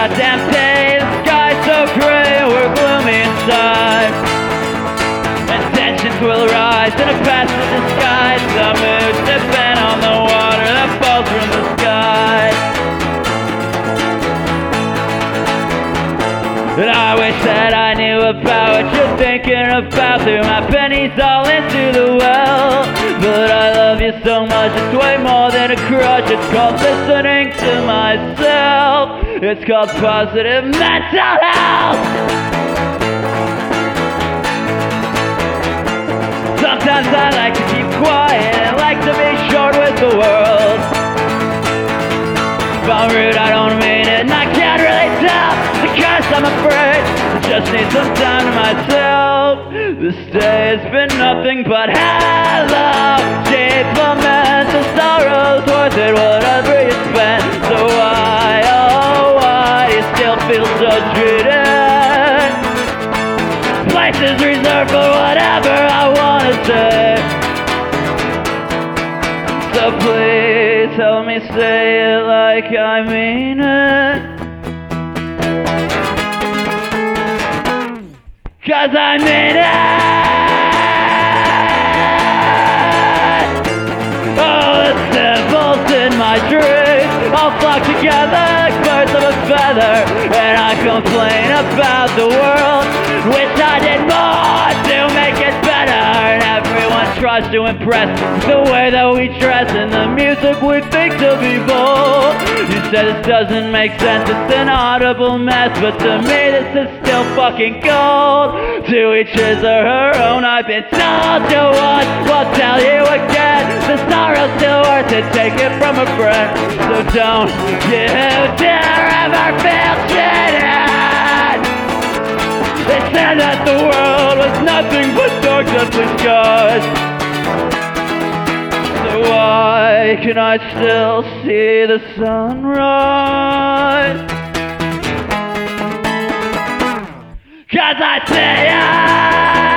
goddamn day. The sky's so gray, we're gloomy inside. And tensions will rise in a passive disguise. The mood's depend on the water that falls from the sky. And I wish that I knew about what you're thinking about. Threw my pennies all into the well. But I love you so much, it's way more than a crush. It's called listening to myself. It's called positive mental health. Sometimes I like to keep quiet and like to be short with the world. If I'm rude, I don't mean it, and I can't really tell because I'm afraid I just need some time to myself. This day has been nothing but hello. Deep laments and sorrows, worth it whatever you spend. So why, oh why, do you still feel so treated? Places reserved for whatever I wanna say. So please help me say it like I mean it. 'Cause I mean it. Oh, the symbols in my dreams all flock together like birds of a feather. And I complain about the world. Wish I did more to make it better. And everyone tries to impress the way that we dress and the music we think to be bold. You said this doesn't make sense, it's an audible mess, but to me this is still fucking gold. To each his or her own, I've been told to once, will tell you again. The sorrow's still worth it, take it from a friend. So don't you dare ever feel cheated. They said that the world was nothing but dark, ugly skies. So why can I still see the sunrise? 'Cause I see it.